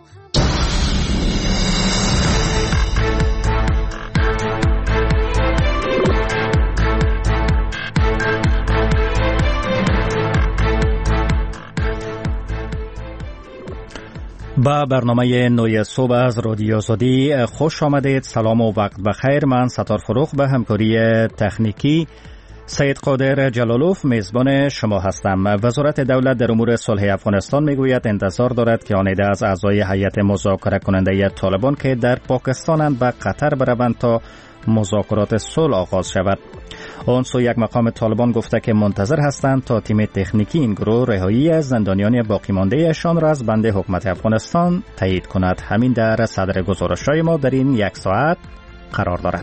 با برنامه نوی صبح از رادیو آزادی خوش آمدید. سلام و وقت بخیر. من ستار فروخ به همکاری تکنیکی سید قادر جلالوف میزبان شما هستم. وزارت دولت در امور صلح افغانستان میگوید انتظار دارد که آن عده از اعضای هیئت مذاکره کننده طالبان که در پاکستانند به قطر بروند تا مذاکرات صلح آغاز شود. آن سو یک مقام طالبان گفته که منتظر هستند تا تیم تکنیکی این گروه رهایی از زندانیان باقی مانده اشان را از بند حکومت افغانستان تایید کند. همین در صدر گزارش‌های ما در این یک ساعت قرار دارد.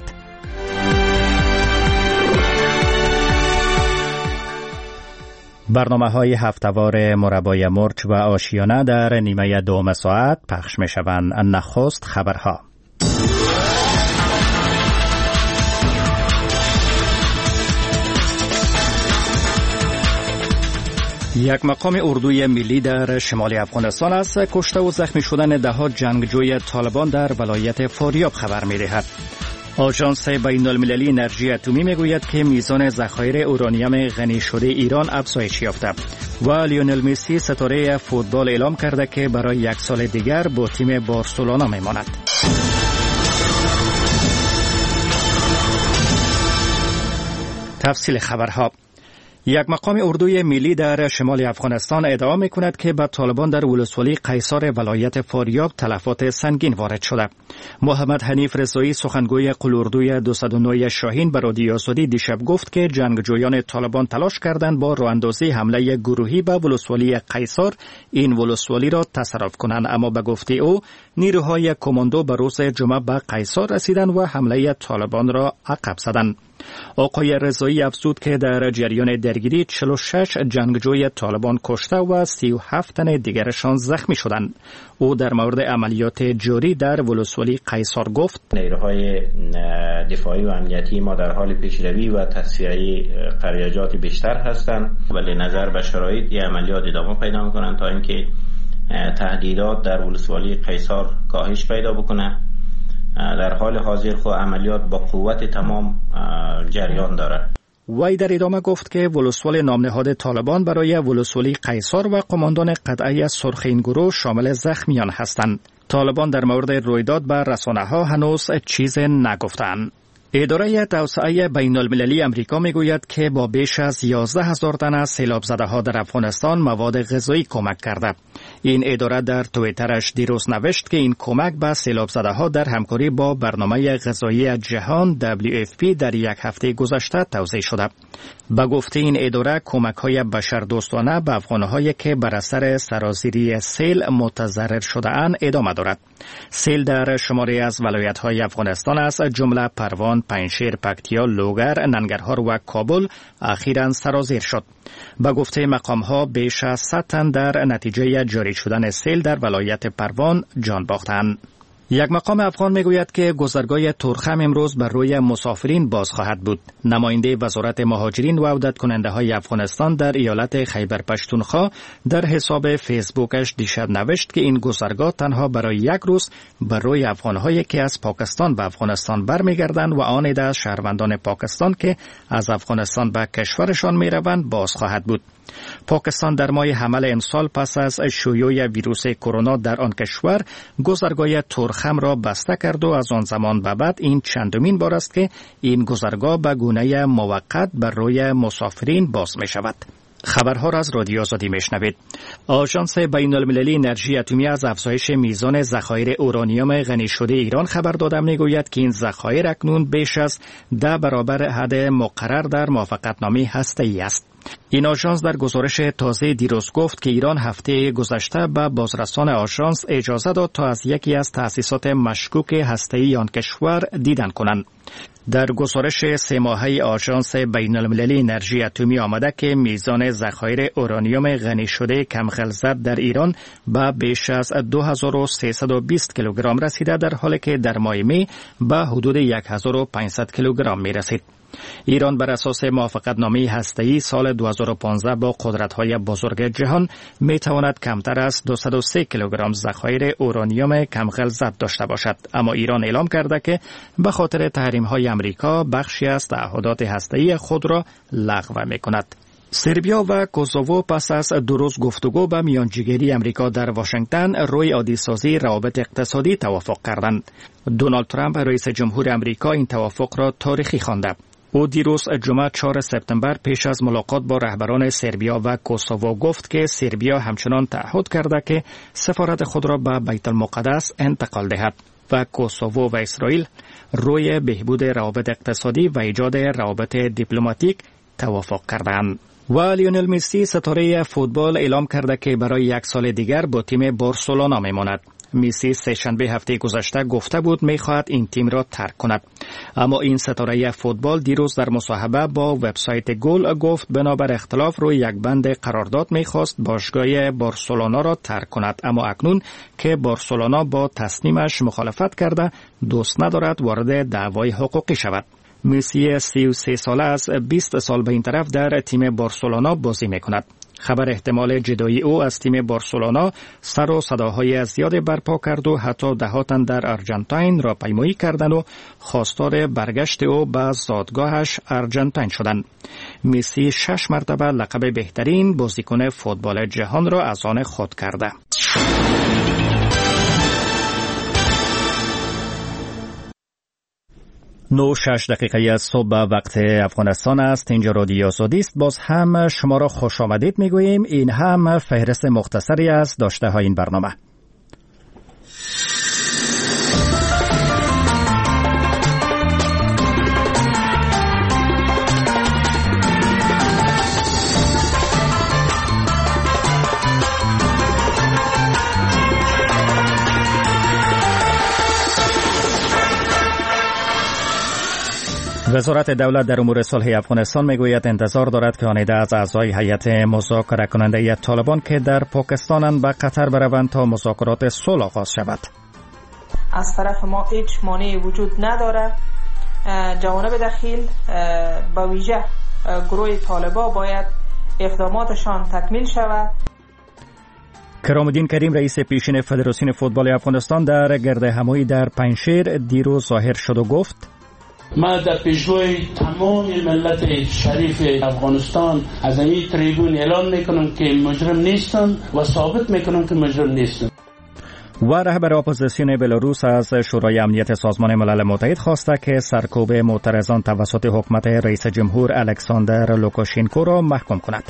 برنامه‌های هفته‌وار مربای مرچ و آشیانه در نیمه دوم ساعت پخش می‌شوند. نخست خبرها. یک مقام اردوی ملی در شمال افغانستان از کشته و زخمی شدن ده‌ها جنگجوی طالبان در ولایت فاریاب خبر می‌دهد. آژانس بین‌المللی انرژی اتمی میگوید که میزان ذخایر اورانیوم غنی شده ایران افزایش یافته و لیونل مسی ستاره فوتبال اعلام کرده که برای یک سال دیگر با تیم بارسلونا میماند. تفصیل خبرها. یک مقام اردوی ملی در شمال افغانستان ادعا می‌کند که به طالبان در ولسوالی قیصار ولایت فاریاب تلفات سنگین وارد شده. محمد حنیف رضایی سخنگوی قلوردوی 209 شاهین به رادیو آزادی دیشب گفت که جنگجویان طالبان تلاش کردند با راه‌اندازی حمله گروهی به ولسوالی قیصار این ولسوالی را تصرف کنند، اما به گفته او نیروهای کماندو به روز جمعه به قیصار رسیدند و حمله طالبان را عقب زدند. آقای رضایی افزود که در جریان درگیری 46 جنگجوی طالبان کشته و 37 تن دیگرشان زخمی شدند. او در مورد عملیات جاری در ولسوالی قیصار گفت: نیروهای دفاعی و امنیتی ما در حال پیشروی و تصفیه قریجات بیشتر هستند، ولی نظر به شرایط این عملیات ادامه پیدا می‌کنند تا اینکه تهدیدات در ولسوالی قیصار کاهش پیدا بکنه. در حال حاضر خود عملیات با قوت تمام جریان دارد. وی در ادامه گفت که ولسوالی نامنهاد طالبان برای ولسوالی قیصار و قماندان قطعه سرخ این گروه شامل زخمیان هستند. طالبان در مورد رویداد به رسانه‌ها هنوز چیز نگفتند. اداره توسعه بین‌المللی امریکا میگوید که با بیش از 11,000 تن از سیلاب زده ها در افغانستان مواد غذایی کمک کرده. این اداره در توییترش دیروز نوشت که این کمک به سیلاب زده ها در همکاری با برنامه غذایی جهان WFP در یک هفته گذشته توزیع شده. به گفته این اداره کمک های بشردوستانه به افغان‌هایی که بر اثر سرازیری سیل متضرر شده اند ادامه دارد. سیل در شماری از ولایت‌های افغانستان از جمله پروان، پنجشیر، پکتیا، لوگر، ننگرهار و کابل اخیراً سرازیر شد. به گفته مقام‌ها بیش از 100 تن در نتیجه جاری شدن سیل در ولایت پروان جان باختند. یک مقام افغان میگوید که گذرگاه تورخم امروز بر روی مسافرین باز خواهد بود. نماینده وزارت مهاجرین و عودت کننده های افغانستان در ایالت خیبر پشتونخوا در حساب فیسبوکش دیشب نوشت که این گذرگاه تنها برای یک روز بر روی افغانهایی که از پاکستان به افغانستان برمیگردند و آن عده از شهروندان پاکستان که از افغانستان به کشورشان میروند باز خواهد بود. پاکستان در ماه حمل امسال پس از شیوع ویروس کرونا در آن کشور گذرگاه تورخم را بسته کرد و از آن زمان به بعد این چندمین بار است که این گذرگاه به گونه موقت بر روی مسافرین باز می شود. خبرها را از رادیو آزادی میشنوید. آژانس بین‌المللی انرژی اتمی از افزایش میزان ذخایر اورانیوم غنی شده ایران خبر داده میگوید که این ذخایر اکنون بیش از 10 برابر حد مقرر در موافقتنامه هسته‌ای است. این آژانس در گزارش تازه دیروز گفت که ایران هفته گذشته به بازرسان آژانس اجازه داد تا از یکی از تأسیسات مشکوک هسته‌ای آن کشور دیدن کنند. در گزارش 3 ماهه آژانس بین‌المللی انرژی اتمی آمده که میزان ذخایر اورانیوم غنی شده کم غلظت در ایران به بیش از 2320 کیلوگرم رسیده، در حالی که در ماه می به حدود 1500 کیلوگرم می رسید. ایران بر اساس موافقتنامه هسته‌ای سال 2015 با قدرت‌های بزرگ جهان می‌تواند کمتر از 203 کیلوگرم ذخایر اورانیوم کم غلظت داشته باشد، اما ایران اعلام کرده که به خاطر تحریم‌های آمریکا بخشی از تعهدات هسته‌ای خود را لغو می‌کند. سربیا و کوسوو پس از 2 روز گفتگو به میانجیگری امریکا در واشنگتن روی عادی‌سازی روابط اقتصادی توافق کردند. دونالد ترامپ رئیس جمهور امریکا این توافق را تاریخی خوانده. او دیروز جمعه 4 سپتامبر پیش از ملاقات با رهبران سربیا و کوسوو گفت که سربیا همچنان تعهد کرده که سفارت خود را به بیت المقدس انتقال دهد و کوسوو و اسرائیل روی بهبود روابط اقتصادی و ایجاد روابط دیپلماتیک توافق کردند. و لیونل مسی ستاره فوتبال اعلام کرده که برای 1 سال دیگر با تیم بارسلونا میماند. مسی سه‌شنبه هفته گذشته گفته بود میخواهد این تیم را ترک کند، اما این ستاره فوتبال دیروز در مصاحبه با وبسایت گل گفت بنابر اختلاف روی یک بند قرارداد میخواست باشگاه بارسلونا را ترک کند، اما اکنون که بارسلونا با تصمیمش مخالفت کرده دوست ندارد وارد دعوای حقوقی شود. مسی 33 ساله از 20 سال به این طرف در تیم بارسلونا بازی میکند. خبر احتمال جدایی او از تیم بارسلونا سر و صداهای زیاد برپا کرد و حتی 10 تن در آرژانتین را پیمایی کردند و خواستار برگشت او به زادگاهش آرژانتین شدند. مسی 6 مرتبه لقب بهترین بازیکن فوتبال جهان را از آن خود کرده. 9:06 دقیقه از صبح وقت افغانستان است. اینجا رادیو آزادی است. باز هم شما را خوش آمدید میگوییم. این هم فهرست مختصری از داشته های این برنامه. وزارت دولت در امور صلح افغانستان میگوید انتظار دارد که آنیده از اعضای هیئت مذاکره کننده طالبان که در پاکستانند به قطر بروند تا مذاکرات صلح آغاز شود. از طرف ما هیچ مانعی وجود نداره. جوانب دخیل به ویژه گروه طالبان باید اقداماتشان تکمیل شود. کرام الدین کریم رئیس پیشین فدراسیون فوتبال افغانستان در گردهمایی در پنجشیر دیروز ظاهر شد و گفت: ما در پیشروی تمام ملت شریف افغانستان از این تریبون اعلان میکنم که مجرم نیستن و ثابت میکنم که مجرم نیستن. و رهبر اپوزیسیون بلاروس از شورای امنیت سازمان ملل متحد خواسته که سرکوب معترضان توسط حکومت رئیس جمهور الکساندر لوکاشنکو را محکوم کند.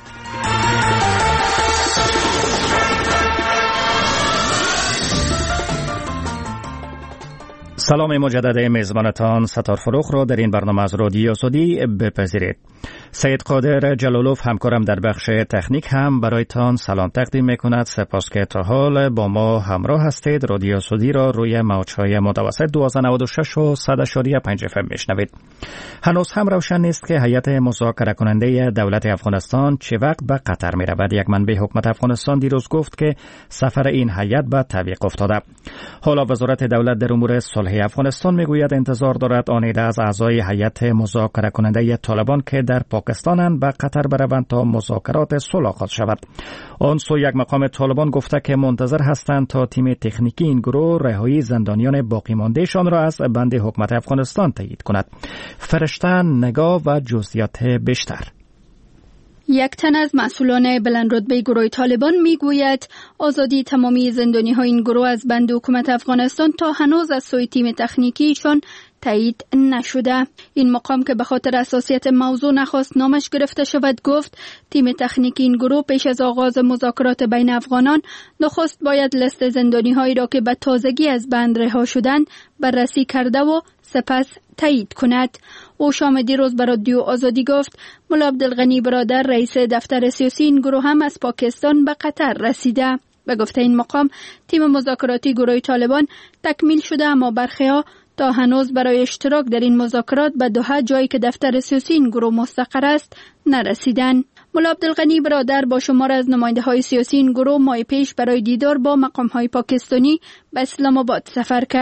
سلام مجدد میزبانتان ستار فروخ را در این برنامه از رادیو آزادی بپذیرید. سید قادر جلالوف همکارم در بخش تکنیک هم برایتان سلام تقدیم میکند. سپاس که تا حال با ما همراه هستید. رادیو آزادی را روی موج‌های متوسط 1296 و 100.5 FM میشنوید. هنوز هم روشن نیست که هیئت مذاکره کننده دولت افغانستان چه وقت به قطر میرود. یک منبع حکومت افغانستان دیروز گفت که سفر این هیئت به تعویق افتاده. حالا وزارت دولت در امور صلح افغانستان میگوید انتظار دارد آنیده از اعضای هیئت مذاکره کننده طالبان که در پاکستانند به قطر بروند تا مذاکرات صلح آغاز شود. آن سو یک مقام طالبان گفته که منتظر هستند تا تیم تکنیکی این گروه رهایی زندانیان باقی ماندهشان را از بند حکومت افغانستان تایید کند. فرشته نگاه و جزئیات بیشتر. یک تن از مسئولان بلند رتبه گروه طالبان میگوید آزادی تمامی زندانی های این گروه از بند حکومت افغانستان تا هنوز از سوی تیم تکنیکیشان تایید نشده. این مقام که به خاطر حساسیت موضوع نخواست نامش گرفته شود گفت تیم تکنیکی این گروه پیش از آغاز مذاکرات بین افغانان نخست باید لیست زندانی هایی را که به تازگی از بند رها شدند بررسی کرده و سپس تایید کند. او شام دیروز به رادیو آزادی گفت ملا عبدالغنی برادر رئیس دفتر سیاسی این گروه هم از پاکستان به قطر رسیده. به گفته این مقام تیم مذاکراتی گروه طالبان تکمیل شده، اما برخی‌ها تا هنوز برای اشتراک در این مذاکرات به دوحه، جایی که دفتر سیاسی این گروه مستقر است، نرسیدند. ملا عبدالغنی برادر با شمار از نماینده‌های سیاسی این گروه ماه پیش برای دیدار با مقام‌های پاکستانی به اسلام آباد سفر کرد.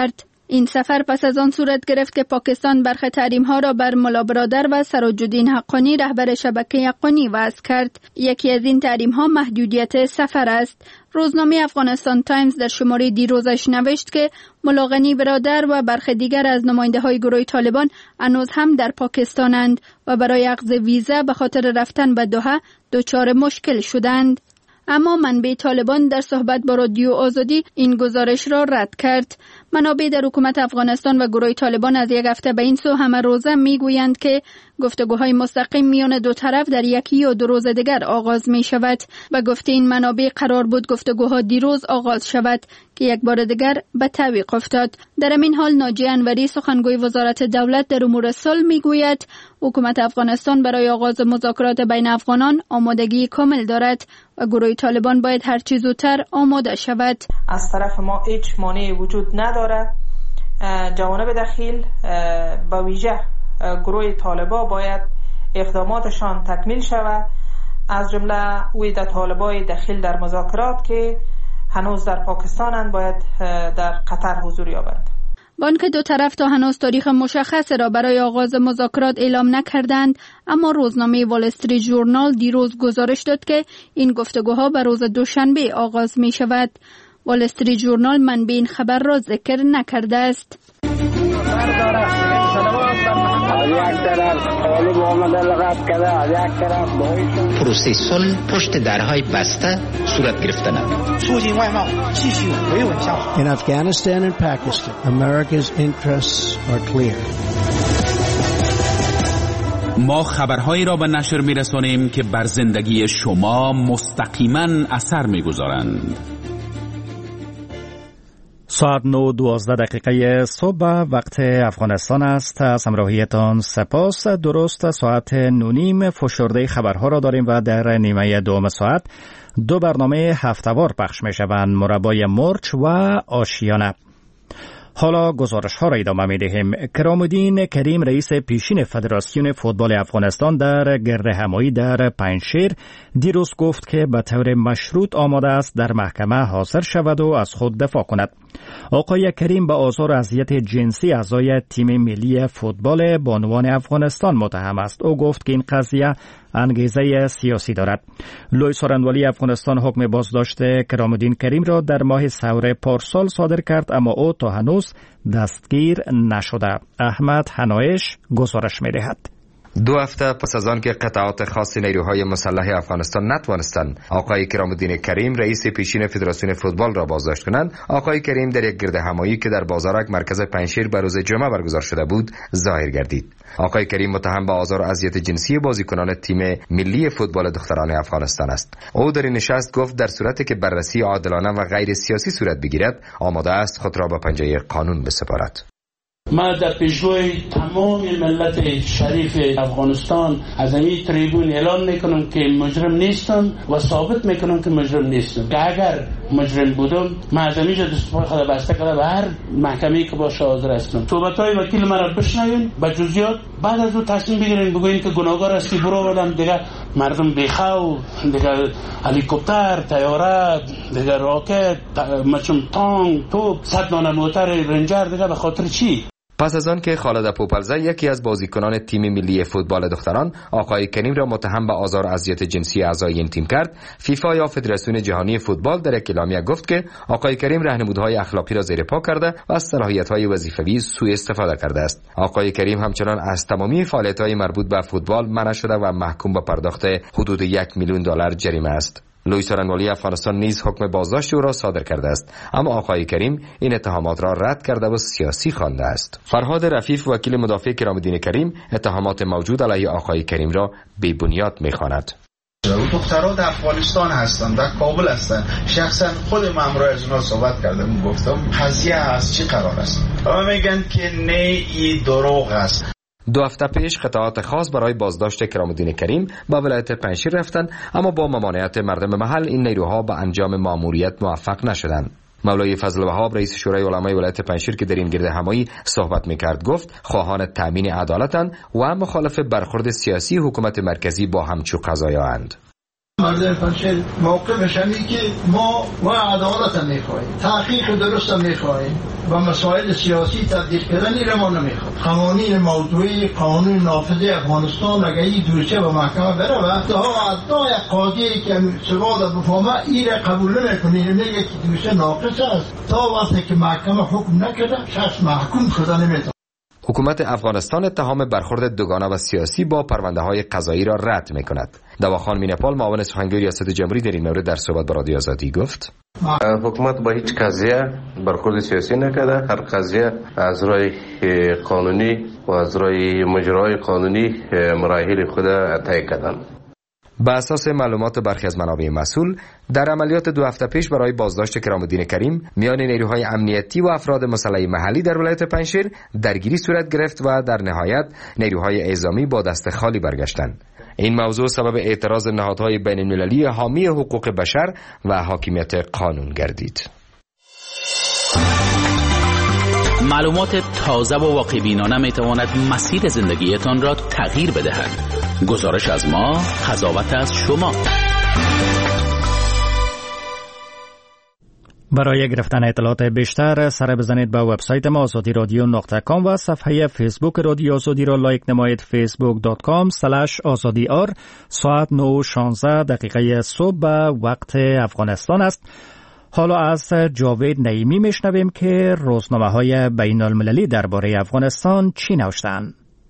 این سفر پس از آن صورت گرفت که پاکستان برخی تحریم‌ها را بر ملا برادر و سراج‌الدین حقانی رهبر شبکه حقانی وضع کرد. یکی از این تحریم‌ها محدودیت سفر است. روزنامه افغانستان تایمز در شماره دیروزش نوشت که ملا غنی برادر و برخی دیگر از نماینده‌های گروه طالبان هنوز هم در پاکستانند و برای اخذ ویزا به خاطر رفتن به دوحه دچار مشکل شدند. اما منبع طالبان در صحبت با رادیو آزادی این گزارش را رد کرد. منابع در حکومت افغانستان و گروه طالبان از یک هفته به این سو همه روزه میگویند که گفتگوهای مستقیم میان دو طرف در یکی یا دو روز دیگر آغاز می شود. به گفته این منابع قرار بود گفتگوها دیروز آغاز شود که یک بار دیگر به تعویق افتاد. در این حال ناجی انوری سخنگوی وزارت دولت در امور صلح میگوید حکومت افغانستان برای آغاز مذاکرات بین افغانان آمادگی کامل دارد و گروه طالبان باید هر چه زودتر آماده شود. از طرف ما هیچ مانعی وجود ندارد. جوانب دخیل به ویژه گروه طالبان باید اقداماتشان تکمیل شود، از جمله ویده طالبای دخیل در مذاکرات که هنوز در پاکستانند باید در قطر حضور یابند. بانک دو طرف تا هنوز تاریخ مشخص را برای آغاز مذاکرات اعلام نکردند، اما روزنامه وال استریت ژورنال دیروز گزارش داد که این گفتگوها به روز دوشنبه آغاز می شود. وال استریت ژورنال منبع این خبر را ذکر نکرده است. پروسه صلح پشت درهای بسته صورت گرفتند. In Afghanistan and Pakistan, America's interests are clear. ما خبرهایی را به نشر می‌رسانیم که بر زندگی شما مستقیما اثر می‌گذارند. ساعت 9:12 صبح وقت افغانستان است. از همراهیتان سپاس. درست ساعت 9:30 فشرده خبرها را داریم و در نیمه دوم ساعت دو برنامه هفته‌وار پخش می‌شوند: مربای مرچ و آشیانه. حالا گزارش ها را ادامه می دهیم. کرام‌الدین کریم رئیس پیشین فدراسیون فوتبال افغانستان در گردهمایی در پنجشیر دیروز گفت که به طور مشروط آماده است در محکمه حاضر شود و از خود دفاع کند. آقای کریم به آزار و اذیت جنسی اعضای تیم ملی فوتبال بانوان افغانستان متهم است. او گفت که این قضیه انگیزه سیاسی دارد. لوی سارنوالی افغانستان حکم بازداشت کرام‌الدین کریم را در ماه سور پارسال صادر کرد، اما او تا هنوز دستگیر نشده. احمد حنایش گزارش می‌دهد. 2 هفته پس از آن که قطعات خاص نیروهای مسلح افغانستان نتوانستند آقای کرام‌الدین کریم رئیس پیشین فدراسیون فوتبال را بازداشت کنند، آقای کریم در یک گردهمایی که در بازارک مرکز پنجشیر به روز جمعه برگزار شده بود ظاهر گردید. آقای کریم متهم به آزار و اذیت جنسی بازیکنان تیم ملی فوتبال دختران افغانستان است. او در این نشست گفت در صورتی که بررسی عادلانه و غیر سیاسی صورت بگیرد آماده است خود را به پنجه قانون بسپارد. ما در پیشروی تمام ملت شریف افغانستان از این تریبون اعلام میکنم که مجرم نیستم و ثابت میکنم که مجرم نیستم، که اگر مجرم بودم ما از اینجا دستپای خود بسته کرده و هر محکمه‌ای که باشه حاضر هستم. صحبت‌های وکیل من را بشنوین با جزئیات، بعد از اون تصمیم بگیرین، بگوین که گناهکار هستی برو ولم دیگه مردم بیخو دیگه هلیکوپتر، طیاره، دیگه راکت، مچم تانک، توپ، 100 نان موتر رنجر دیگه به خاطر چی؟ پس از آن که خالد پوپلزه یکی از بازیکنان تیم ملی فوتبال دختران آقای کریم را متهم به آزار و اذیت جنسی اعضای این تیم کرد، فیفا یا فدراسیون جهانی فوتبال در یک اعلامیه گفت که آقای کریم راهنمودهای اخلاقی را زیر پا کرده و از صلاحیت‌های وظیفوی سوء استفاده کرده است. آقای کریم همچنان از تمامی فعالیت‌های مربوط به فوتبال منع شده و محکوم به پرداخت حدود $1 میلیون جریمه است. لوی سارنوالی افغانستان نیز حکم بازداشت او را صادر کرده است، اما آقای کریم این اتهامات را رد کرده و سیاسی خوانده است. فرهاد رفیف وکیل مدافع کرام‌الدین کریم اتهامات موجود علیه آقای کریم را بی‌بنیاد می‌خواند. دخترها در افغانستان هستند، در کابل هستند. شخصا خود مامورای از اونها صحبت کردم، گفتم قضیه از چی قرار است و میگن که نه این دروغ است. 2 هفته پیش قطعات خاص برای بازداشت کرام‌الدین کریم به ولایت پنجشیر رفتند، اما با ممانعت مردم محل این نیروها به انجام مأموریت موفق نشدند. مولای فضل وهاب رئیس شورای علمای ولایت پنجشیر که در این گردهمایی صحبت می‌کرد گفت خواهان تامین عدالتند و مخالف برخورد سیاسی حکومت مرکزی با همچو قضایااند. مردم پنجشیر موقفش اینه که ما عدالت میخواهیم، تحقیق درست میخواهیم و مسائل سیاسی تبدیل کردن را ما نمیخواهیم. قوانین موضوعی، قانون نافذ افغانستان اگر این دوشه به محکمه بره و حتی یک قاضی که سواد بفهمه این را قبول نمیکنه، میگه که دوشه ناقص است. تا وقتی که محکمه حکم نکرده شخص محکوم شده نمیتونه. حکومت افغانستان اتهام برخورد دوگانه و سیاسی با پرونده‌های قضایی را رد می‌کند. دواخان مینپال معاون سخنگوی ریاست جمهوری در این مورد در صحبت با رادیو آزادی گفت: حکومت با هیچ قضیه برخورد سیاسی نکرده. هر قضیه از راه قانونی و از راه مجرای قانونی مراحل خود طی کردند. به اساس معلومات برخی از منابع مسئول، در عملیات 2 هفته پیش برای بازداشت کرام الدین کریم میان نیروهای امنیتی و افراد مسلح محلی در ولایت پنجشیر درگیری صورت گرفت و در نهایت نیروهای اعزامی با دست خالی برگشتند. این موضوع سبب اعتراض نهادهای بین المللی حامی حقوق بشر و حاکمیت قانون گردید. معلومات تازه و واقع‌بینانه میتواند مسیر زندگیتان را تغییر بدهد. گزارش از ما، قضاوت از شما. برای گرفتن اطلاعات بیشتر سر بزنید به وبسایت ما azadiradyo.com و صفحه فیسبوک رادیو آزادی را لایک نمایید. facebook.com/azadiar. ساعت 9:16 صبح به وقت افغانستان است. حالا از جاوید نعیمی میشنویم که روزنامه‌های بین المللی درباره افغانستان چی نوشتند.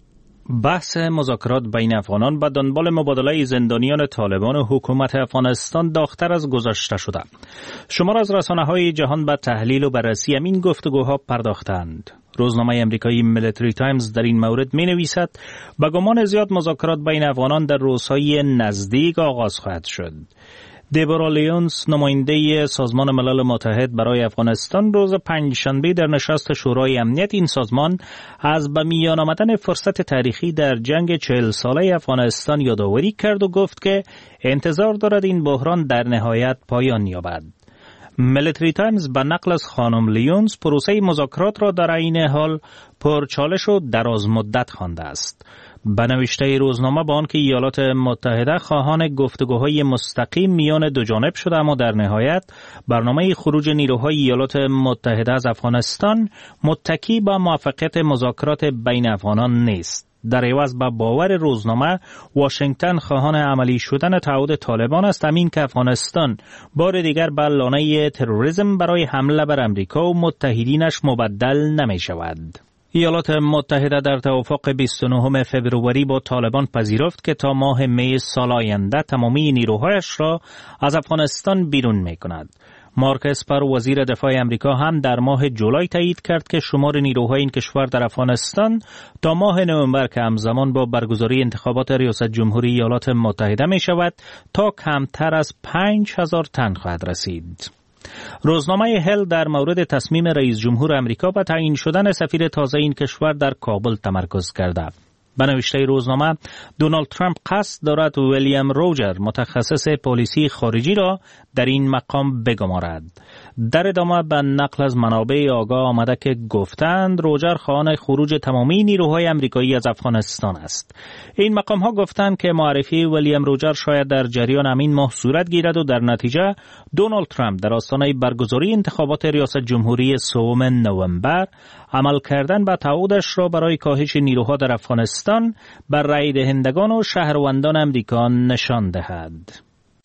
بحث مذاکرات بین افغانان به دنبال مبادله زندانیان طالبان و حکومت افغانستان داغ‌تر از گذشته شده. شمار از رسانه‌های جهان به تحلیل و بررسی این گفتگوها پرداختند. روزنامه امریکایی میلیتری تایمز در این مورد می‌نویسد: به گمان زیاد مذاکرات بین افغانان در روزهای نزدیک آغاز خواهد شد. دیبورا لیونز، نماینده سازمان ملل متحد برای افغانستان، روز پنجشنبه در نشست شورای امنیت این سازمان از به میان آمدن فرصت تاریخی در جنگ 40 ساله افغانستان یادآوری کرد و گفت که انتظار دارد این بحران در نهایت پایان یابد. میلیتری تایمز به نقل از خانم لیونز پروسه مذاکرات را در عین حال پرچالش و دراز مدت خوانده است. به نوشته روزنامه با آنکه ایالات متحده خواهان گفتگوهای مستقیم میان دو جانب شده، اما در نهایت برنامه خروج نیروهای ایالات متحده از افغانستان متکی به موفقیت مذاکرات بین افغانان نیست. در عوض به باور روزنامه، واشنگتن خواهان عملی شدن تعهد طالبان است، همین که افغانستان بار دیگر به لانه تروریسم برای حمله بر امریکا و متحدینش مبدل نمی شود. ایالات متحده در توافق 29 فوریه با طالبان پذیرفت که تا ماه می سال آینده تمامی نیروهایش را از افغانستان بیرون می کند. مارک اسپر، وزیر دفاع امریکا، هم در ماه جولای تایید کرد که شمار نیروهای این کشور در افغانستان تا ماه نوامبر که همزمان با برگزاری انتخابات ریاست جمهوری ایالات متحده می شود تا کمتر از 5000 تن خواهد رسید. روزنامه هل در مورد تصمیم رئیس جمهور امریکا به تعیین شدن سفیر تازه این کشور در کابل تمرکز کرده. به نوشته روزنامه، دونالد ترامپ قصد دارد ویلیام روجر، متخصص پالیسی خارجی را در این مقام بگمارد. در ادامه به نقل از منابع آگاه آمده که گفتند روجر خواهان خروج تمامی نیروهای امریکایی از افغانستان است. این مقام ها گفتند که معرفی ویلیام روجر شاید در جریان همین ماه صورت گیرد و در نتیجه دونالد ترامپ در آستانه برگزاری انتخابات ریاست جمهوری 3 نوامبر عمل کردن به تعهدش را برای کاهش نیروها در افغانستان بر رای دهندگان و شهروندان امریکا نشان دهد.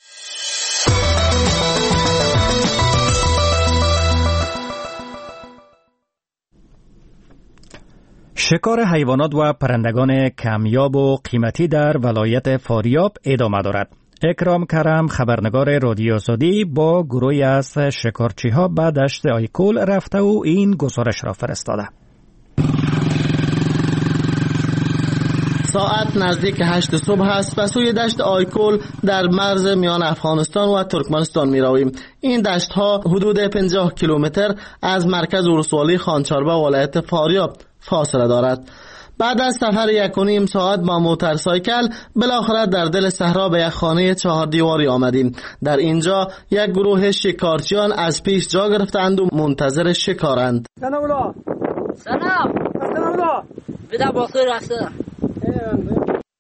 شکار حیوانات و پرندگان کمیاب و قیمتی در ولایت فاریاب ادامه دارد. اکرام کرم، خبرنگار رادیو آزادی، با گروهی از شکارچی‌ها به دشت آیکول رفته و این گزارش را فرستاده. ساعت نزدیک 8 صبح است و سوی دشت آیکول در مرز میان افغانستان و ترکمنستان می رویم. این دشت ها حدود 50 کیلومتر از مرکز ولسوالی خانچاربه ولایت فاریاب فاصله دارد. بعد از سفر 1.5 ساعت با موتورسایکل بالاخره در دل صحرا به یک خانه 4 دیواری آمدیم. در اینجا یک گروه شکارچیان از پیش جا گرفتند و منتظر شکارند.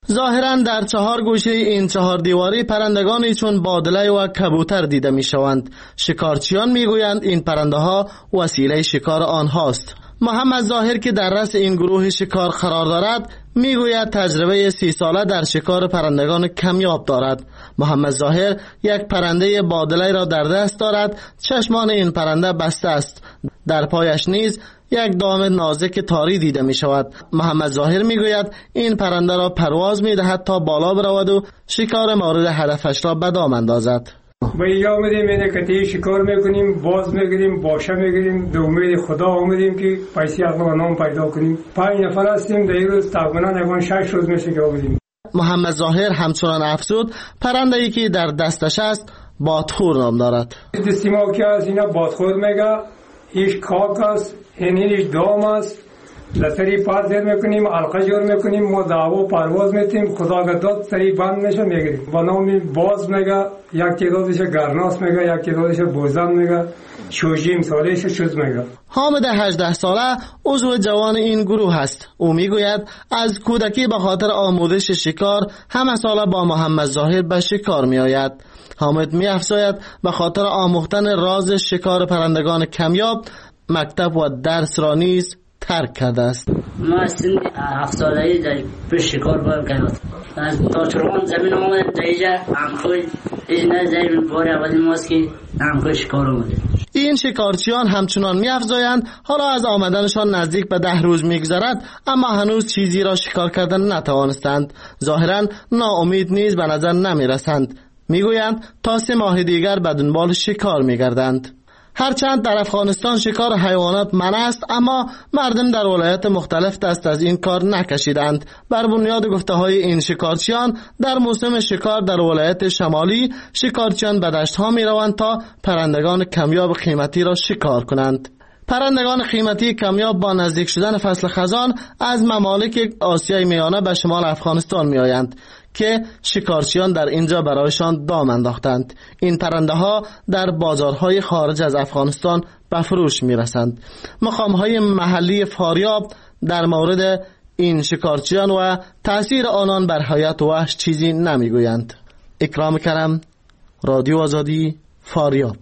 ظاهراً در 4 گوشه این 4 دیواری پرندگانی چون بادله و کبوتر دیده می شوند. شکارچیان می گویند این پرنده ها وسیله شکار آنهاست. محمد ظاهر که در رأس این گروه شکار قرار دارد می گوید تجربه 30 ساله در شکار پرندگان کمیاب دارد. محمد ظاهر یک پرنده بادله را در دست دارد. چشمان این پرنده بسته است. در پایش نیز یک دام نازک تاری دیده می شود. محمد ظاهر می گوید این پرنده را پرواز می دهد تا بالا برود و شکار مورد هدفش را به دام اندازد. با اینجا آمدیم اینه کتی شکار میکنیم، باز میگیریم، باشه میگیریم، به امید خدا آمدیم که پیسی از نام پیدا کنیم. 5 نفر هستیم، در این روز تقریبا 6 روز میشه که آمدیم. محمد ظاهر همچنان افزود پرنده‌ای که در دستش است بادخور نام دارد. دستی ما که از اینا بادخور میگه، ایش کاک است، اینیش دام است. لسری پار زیر میکنیم، علقه جور میکنیم، ما دعوا پرواز میتیم، خدا گداد سری بند میشه میگیریم. با نامی باز میگه، یک تعدادش گرناس میگه، یک تعدادش بوزن میگه، شوجیم سالش چوز میگه. حامد 18 ساله عضو جوان این گروه است. او میگوید از کودکی به خاطر آموزش شکار همه ساله با محمد ظاهر به شکار میآید. حامد میافزاید به خاطر آموختن راز شکار پرندگان کمیاب مکتب و درس را نیز ترک کرده است. ما سن 7 سالگی در پیش شکار باید کردم. از تاچران زمین آمد در اینجا همخوی این زمین بار اولی ماست که همخوی شکار آمده. این شکارچیان همچنان می‌افزایند حالا از آمدنشان نزدیک به 10 روز می‌گذرد اما هنوز چیزی را شکار کردن نتوانستند. ظاهراً ناامید نیز به نظر نمی‌رسند. میگویند تا 3 ماه دیگر به دنبال شکار می‌گردند. هرچند در افغانستان شکار حیوانات منع است اما مردم در ولایات مختلف دست از این کار نکشیدند. بر بنیاد گفته‌های این شکارچیان در موسم شکار در ولایت شمالی شکارچیان به دشت‌ها می‌روند تا پرندگان کمیاب قیمتی را شکار کنند. پرندگان قیمتی کمیاب با نزدیک شدن فصل خزان از ممالک آسیای میانه به شمال افغانستان می‌آیند که شکارچیان در اینجا برایشان دام انداختند. این پرنده ها در بازارهای خارج از افغانستان به فروش میرسند. مقامهای محلی فاریاب در مورد این شکارچیان و تأثیر آنان بر حیات وحش چیزی نمیگویند. اکرام کرم، رادیو آزادی، فاریاب.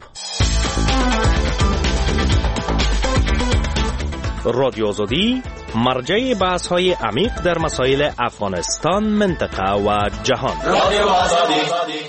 رادیو آزادی مرجع بحث‌های عمیق در مسائل افغانستان، منطقه و جهان. رادیو آزادی.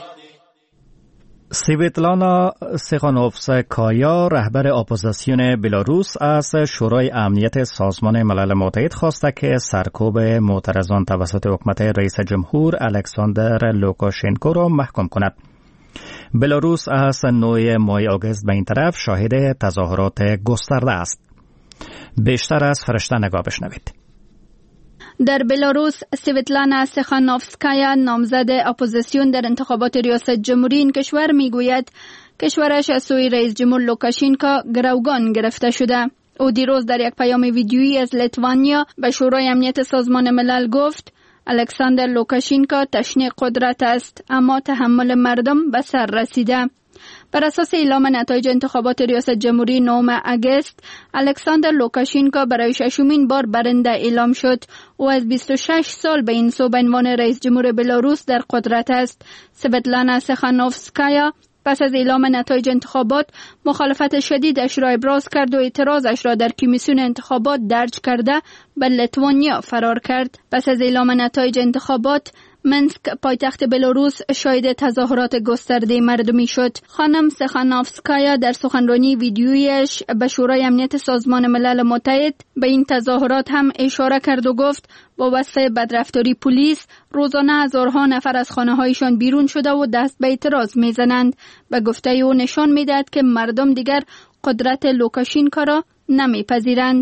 سویتلانا سیخانوفسکایا رهبر اپوزیسیون بلاروس از شورای امنیت سازمان ملل متحد خواسته که سرکوب معترضان توسط حکومت رئیس جمهور الکساندر لوکاشنکو را محکوم کند. بلاروس از 9 ماه آگوست به این طرف شاهد تظاهرات گسترده است. بیشتر از فرشته نگاه بشنوید. در بلاروس سویتلانا سیخانوفسکایا نامزد اپوزیسیون در انتخابات ریاست جمهوری این کشور میگوید کشورش از سوی رئیس جمهور لوکاشنکو گروگان گرفته شده. او دیروز در یک پیام ویدیویی از لیتوانیا به شورای امنیت سازمان ملل گفت الکساندر لوکاشنکو تشنه قدرت است اما تحمل مردم به سر رسیده. بر اساس اعلام نتایج انتخابات ریاست جمهوری 9 آگوست، الکساندر لوکاشنکو برای 6مین بار برنده اعلام شد. او از 26 سال به این سو به عنوان رئیس جمهور بلاروس در قدرت است. سویتلانا سیخانوفسکایا پس از اعلام نتایج انتخابات مخالفت شدیدش را ابراز کرد و اعتراضش را در کمیسیون انتخابات درج کرده به لیتوانیا فرار کرد. پس از اعلام نتایج انتخابات منسک پایتخت بلاروس شاهد تظاهرات گسترده مردمی شد. خانم سیخانوفسکایا در سخنرانی ویدیویش به شورای امنیت سازمان ملل متحد به این تظاهرات هم اشاره کرد و گفت با وصف بدرفتاری پلیس روزانه هزارها نفر از خانه‌هایشان بیرون شده و دست به اعتراض می‌زنند. به گفته او نشان می‌دهد که مردم دیگر قدرت لوکاشنکو را نمی‌پذیرند.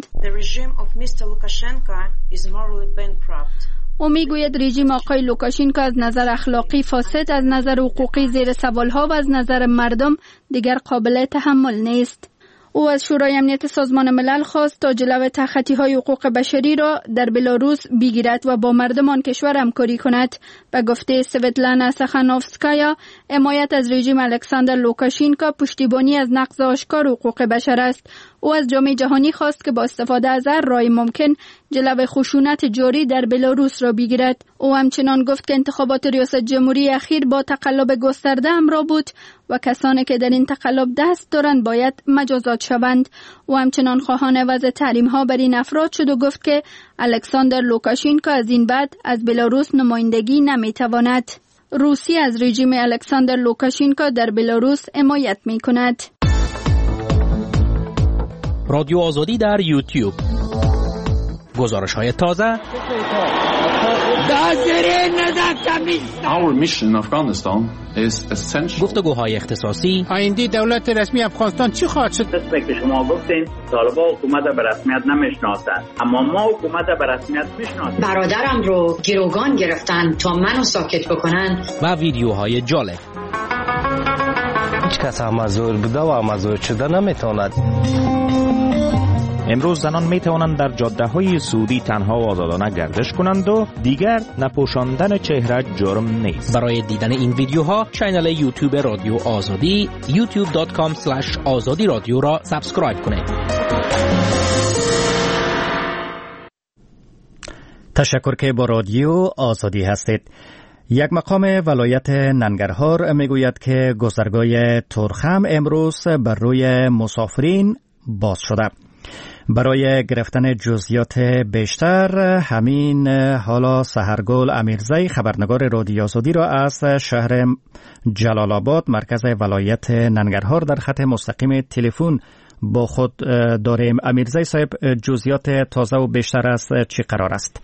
او میگوید رژیم آقای لوکاشنکو از نظر اخلاقی فاسد، از نظر حقوقی زیر سوالها و از نظر مردم دیگر قابل تحمل نیست. او از شورای امنیت سازمان ملل خواست تا جلو تخطی‌های حقوق بشری را در بلاروس بگیرد و با مردمان کشور همکاری کند. به گفته سویتلانا سیخانوفسکایا، حمایت از رژیم الکساندر لوکاشنکو پشتیبانی از نقض آشکار حقوق بشر است. او از جامعه جهانی خواست که با استفاده از هر راه ممکن جلوه خشونت جاری در بلاروس را بگیرد. او همچنان گفت که انتخابات ریاست جمهوری اخیر با تقلب گسترده همراه بود و کسانی که در این تقلب دست دارند باید مجازات شوند. او همچنان خواهان وضع تحریم‌ها بر این افراد شد و گفت که الکساندر لوکاشینکو از این بعد از بلاروس نمایندگی نمیتواند. روسیه از رژیم الکساندر لوکاشینکو در بلاروس حمایت می‌کند. رادیو آزادی در یوتیوب. گزارش‌های تازه. Our mission in Afghanistan is essential. گفتگوهای اختصاصی. آینده دولت رسمی افغانستان چی خواهد شد؟ که شما گفتین طالبان حکومت به رسمیت نمیشناسند، اما ما حکومت به رسمیت میشناسیم. برادرم رو گروگان گرفتن تا منو ساکت بکنن. و ویدیوهای جالب. هیچ کس مزور بوده و مزور شده نمیتواند. امروز زنان می توانند در جاده‌های سعودی تنها و آزادانه گردش کنند و دیگر نپوشاندن چهره جرم نیست. برای دیدن این ویدیوها کانال یوتیوب رادیو آزادی youtube.com/azadi رادیو را سابسکرایب کنید. تشکر که با رادیو آزادی هستید. یک مقام ولایت ننگرهار میگوید که گذرگاه ترخم امروز بر روی مسافرین باز شده. برای گرفتن جزئیات بیشتر همین حالا سحرگل امیرزی خبرنگار رادیو آزادی را از شهر جلال آباد مرکز ولایت ننگرهار در خط مستقیم تلفن با خود داریم. امیرزی صاحب، جزئیات تازه و بیشتر از چی قرار است؟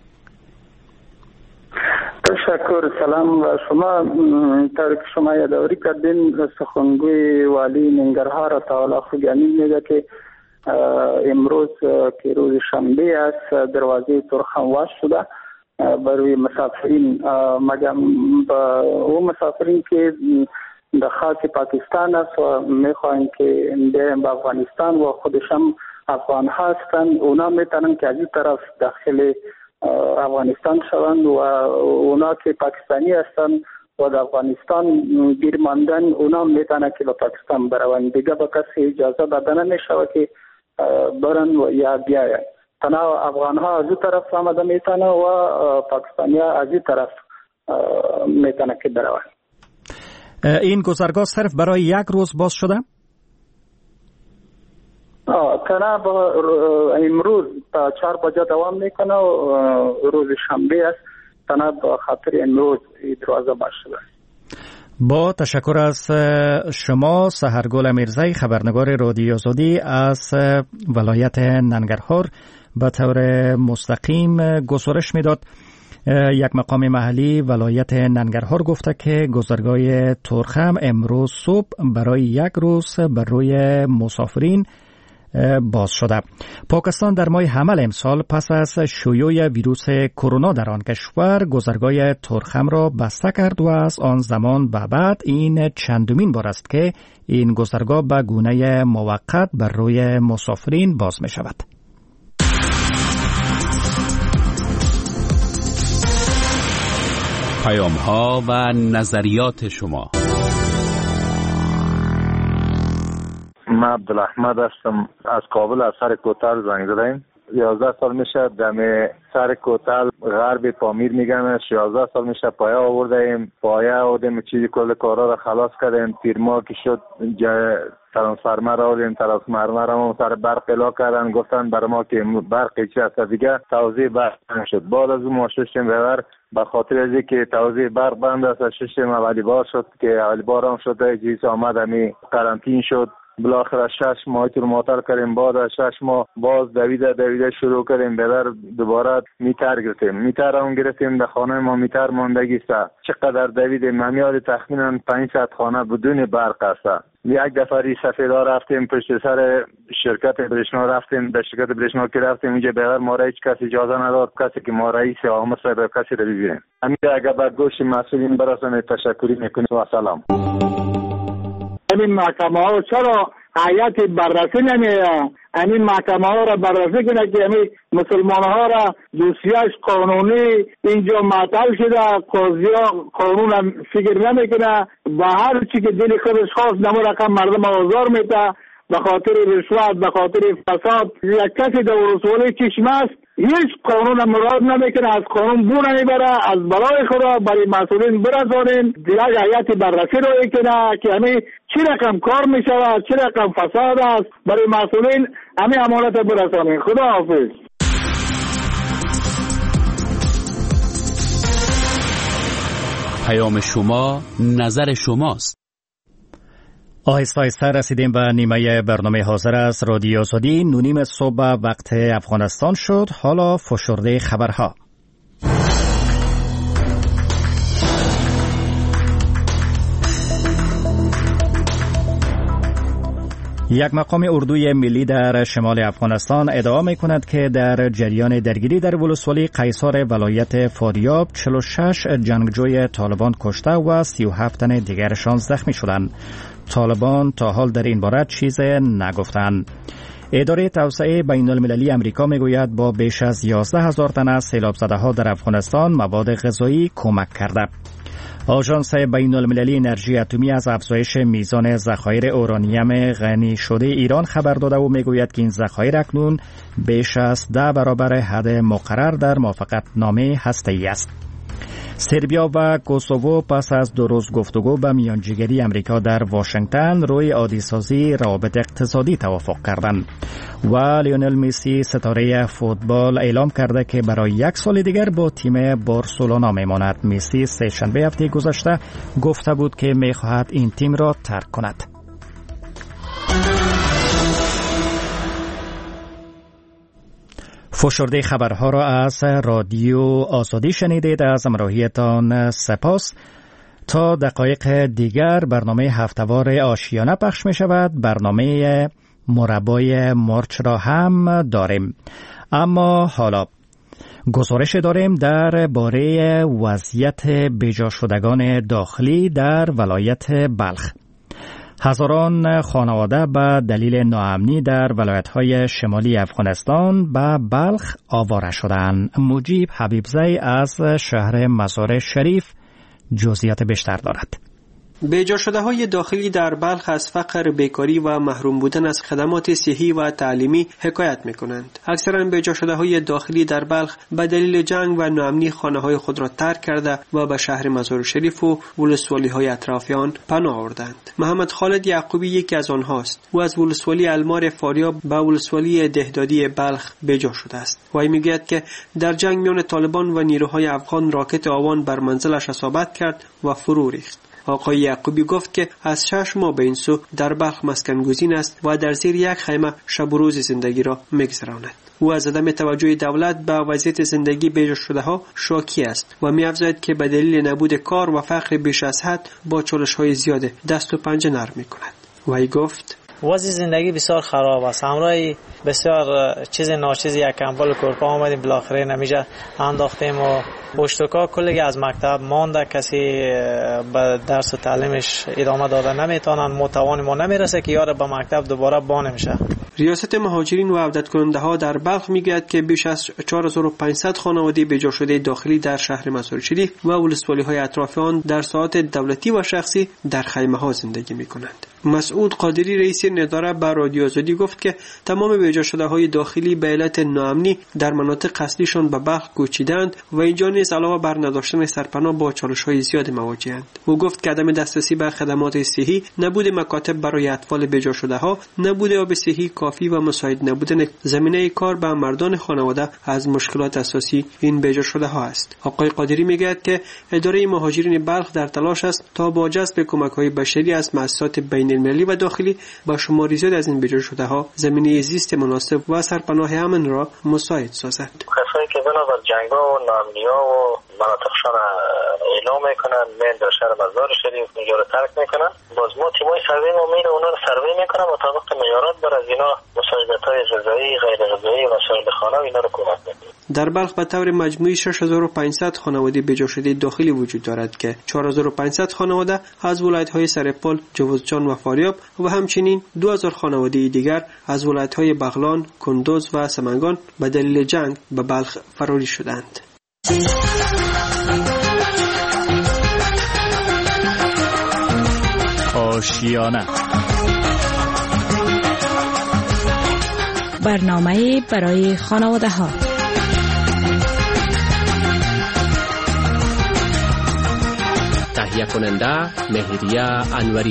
تشکر. سلام و شما. طور که شما یادآوری کردین سخنگوی والی ننگرهار تعالی خوگانی میگه که امروز که روز شنبه است دروازه ترخم واز شده برای مسافرین، مگم با او مسافرین که در خاک پاکستان است و میخواهند که برن به افغانستان و خودشم افغان هستند، اونا میتونن که از این طرف داخل افغانستان شوند و اونا که پاکستانی هستند و در افغانستان گیر ماندن اونا میتونن که به پاکستان بروند. دیگه به کسی اجازه داده نمیشوه که برن و یا بیاین. تنها افغان ها از این طرف آمده میتونه و پاکستانی ها از این طرف میتونه که بروند. این گذرگاه صرف برای یک روز باز شده؟ تنها امروز تا 4 بجه دوام میکنه و روز شنبه است. تنها به خاطر امروز دروازه باز شده. با تشکر از شما سحرگل امیرزی خبرنگار رادیو آزادی از ولایت ننگرهار به طور مستقیم گزارش میداد. یک مقام محلی ولایت ننگرهار گفته که گذرگاه ترخم امروز صبح برای یک روز بر روی مسافرین باز شده. پاکستان در ماه حمل امسال پس از شیوع ویروس کرونا در آن کشور گذرگاه ترخم را بسته کرد و از آن زمان به بعد این چندمین بار است که این گذرگاه به گونه موقت بر روی مسافرین باز می شود. پیام‌ها و نظریات شما. من عبدالاحمد هستم از کابل، از سر کوتل زنگ زدیم. 11 سال میشه دم سر کوتل غرب پامیر میگم. 11 سال میشه پایه آوردیم، پایه آوردیم چیزی کل کارا رو خلاص کردیم. تیر ماه که شد ترانسفرمر آوردیم، ترانسفرمر هم سر برق الا کردن، گفتن برای ما که برقی چی هست دیگه توزیع برق شد. بعد از اون ما ششتیم ببر به خاطر از که توزیع برق بند است. ششتیم اولی بار شد که اولی بار هم شد چیز آمد همی قرنطین شد. بالاخره 6 ماه تو معطل کردیم. بعد از 6 ماه باز دویده شروع کردیم. بدر دوباره میتر گرفتیم در خانه ما. میتر ماندگی است. چقدر دویدیم نمیاد، تخمینا 500 خانه بدون برق است. یک دفعه سفیدا رفتیم پشت سر شرکت برشنا رفتیم. در شرکت برشنا که رفتیم اینجا بغیر ما را هیچ کسی اجازه نداد کسی که ما رئیس عامل صاحب کسی را ببینیم. همین اگر به گوش مسئولین برسانید تشکری میکنیم و سلام. این محکمه ها چرا هیئت بررسی نمیه؟ این محکمه ها را بررسی کنه که این مسلمان ها را دوسیه‌اش قانونی اینجا معطل شده، قاضی ها قانون فکر نمیکنه، با هر چی که دل خودش خواست نمو رقم مردم آزار میده به خاطر رشوت، به خاطر فساد یک کسی در ولسوالی چشمه است هیچ قانون مراعات نمیکنه، از قانون بو نمیبره، از برای خدا برای مسئولین برسانین یک هیئت بررسی رو کنه که همین چی رقم کار میشود، چی رقم فساد است، برای مسئولین همین امانت برسانین. خدا حافظ. پیام شما، نظر شماست. آهسته آهسته رسیدیم به نیمه برنامه حاضر است. رادیو آزادی 9:30 صبح وقت افغانستان شد. حالا فشرده خبرها. یک مقام اردوی ملی در شمال افغانستان ادعا می‌کند که در جریان درگیری در ولسوالی قیصار ولایت فاریاب 46 جنگجوی طالبان کشته و 37 تن دیگرشان زخمی شدند. طالبان تا حال در این باره چیز نگفتند. اداره توسعه بین المللی امریکا میگوید با بیش از 11,000 تن از سیلاب زده‌ها در افغانستان مواد غذایی کمک کرده. آژانس بین المللی انرژی اتمی از افزایش میزان ذخایر اورانیم غنی شده ایران خبر داده و میگوید که این ذخایر اکنون بیش از 10 برابر حد مقرر در موافقتنامه هسته‌ای است. سربیا و کوسوو پس از 2 روز گفتگو به میانجیگری امریکا در واشنگتن روی عادی‌سازی روابط اقتصادی توافق کردند و لیونل مسی ستاره فوتبال اعلام کرده که برای 1 سال دیگر با تیم بارسلونا میماند. مسی سه‌شنبه هفته گذشته گفته بود که میخواهد این تیم را ترک کند. فشرده خبرها را از رادیو آزادی شنیدید. از همراهیتان سپاس. تا دقایق دیگر برنامه هفته‌وار آشیانه پخش می شود. برنامه مربای مرچ را هم داریم. اما حالا گزارش داریم در باره وضعیت بیجا شدگان داخلی در ولایت بلخ. هزاران خانواده به دلیل ناامنی در ولایت‌های شمالی افغانستان به بلخ آواره شدند. مجیب حبیبزی از شهر مزار شریف جزئیات بیشتر دارد. بیجا شده های داخلی در بلخ از فقر، بیکاری و محروم بودن از خدمات صحی و تعلیمی حکایت می کنند. اکثرا بیجا شده های داخلی در بلخ به دلیل جنگ و ناامنی خانه های خود را ترک کرده و به شهر مزار شریف و ولسوالی های اطرافی آن پناه آوردند. محمد خالد یعقوبی یکی از آنهاست. او از ولسوالی المار فاریاب به ولسوالی دهدادی بلخ بیجا شده است. وی میگوید که در جنگ میان طالبان و نیروهای افغان راکت آوان بر منزلش اصابت کرد و فرو ریخت. آقای یعقوبی گفت که از 6 ماه به این سو در بلخ مسکن گزین است و در زیر یک خیمه شب و روز زندگی را می‌گذراند. او از عدم توجه دولت به وضعیت زندگی بیجا شده ها شاکی است و می‌افزاید که به دلیل نبود کار و فقر بیش از حد با چالش‌های زیاد دست و پنجه نرم می‌کند. وی گفت وضع زندگی بسیار خراب است. همراه بسیار چیز ناچیز یک کمبل کورپا آمدیم، بالاخره نمیشه انداختیم و پشتوکا کلی از مکتب مانده، کسی به درس و تعلیمش ادامه داده نمیتونن، متوان ما نمیرسه که یار به مکتب دوباره با نمیشه. ریاست مهاجرین و عودت کننده ها در بلخ میگوید که بیش از 4500 خانواده بیجا شده داخلی در شهر مزار شریف و ولسوالی های اطراف آن در ساحات دولتی و شخصی در خیمه ها زندگی میکنند. مسعود قادری رئیس نداره به رادیو آزادی گفت که تمام بیجا شده های داخلی به علت ناامنی در مناطق اصلیشان به بلخ کوچیدند و اینجا نیز علاوه بر نداشتن سرپناه با چالش‌های زیاد مواجه‌اند. او گفت که عدم دسترسی به خدمات صحی، نبود مکاتب برای اطفال بیجا شده ها، نبود آب صحی کافی و مساعد نبودن زمینه کار به مردان خانواده از مشکلات اساسی این بیجا شده ها است. آقای قادری میگوید که اداره مهاجرین بلخ در تلاش است تا با جذب کمک‌های بشری از مؤسسات بین‌المللی و داخلی با شماری زیاد از این بیجا شده ها زمینه زیست مناسب و سرپناه امن را مساعد سازد. کسایی که بنابر جنگ‌ها و ناامنی‌ها و مناطقشان اعلام میکنن من در شهر مزار شریف اینجا رو ترک میکنن، باز ما تیمای سروی ما میره اونا رو سروی میکنن مطابق معیارات بر از اینا مساعدت‌های غذایی، غیر غذایی و وسایل خانه و اینا رو کمک میکنن. در بلخ به طور مجموعی 6500 خانواده بیجا شده داخلی وجود دارد که 4500 خانواده از ولایت‌های سرپل، جوزجان و فاریاب و همچنین 2000 خانواده دیگر از ولایت‌های بغلان، کندوز و سمنگان به دلیل جنگ به بلخ فراری شدند. آشیانه برنامه برای خانواده ها. تهیه کننده مهریه انوری.